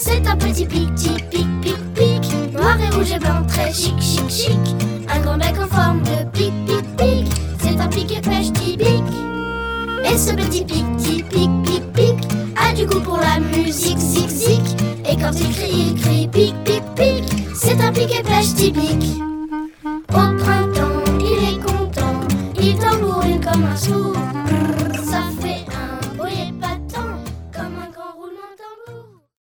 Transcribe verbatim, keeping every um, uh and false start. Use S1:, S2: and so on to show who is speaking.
S1: C'est un petit pic, typique, pic, pic. Noir et rouge et blanc, très chic, chic, chic. Un grand bec en forme de pic, pic, pic. C'est un pic et pêche typique. Et ce petit pic, typique, pic, pic, a du goût pour la musique, zic, zic. Et quand il crie, il crie pic, pic, pic. C'est un pic et pêche typique. Au printemps, il est content, il tambourile comme un sourd.